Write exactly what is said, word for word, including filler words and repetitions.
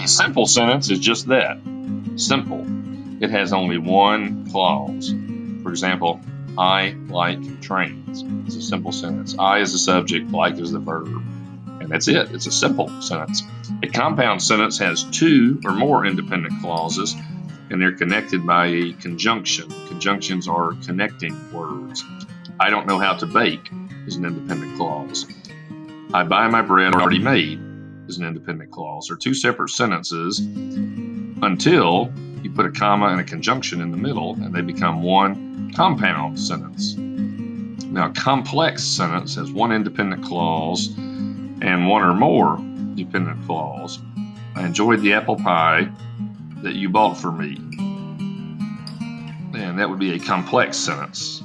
A simple sentence is just that, simple. It has only one clause. For example, I like trains. It's a simple sentence. I is the subject, like is the verb. And that's it. It's a simple sentence. A compound sentence has two or more independent clauses, and they're connected by a conjunction. Conjunctions are connecting words. I don't know how to bake is an independent clause. I buy my bread already made is an independent clause. They're two separate sentences until you put a comma and a conjunction in the middle, and they become one compound sentence. Now, a complex sentence has one independent clause and one or more dependent clause. I enjoyed the apple pie that you bought for me. And that would be a complex sentence.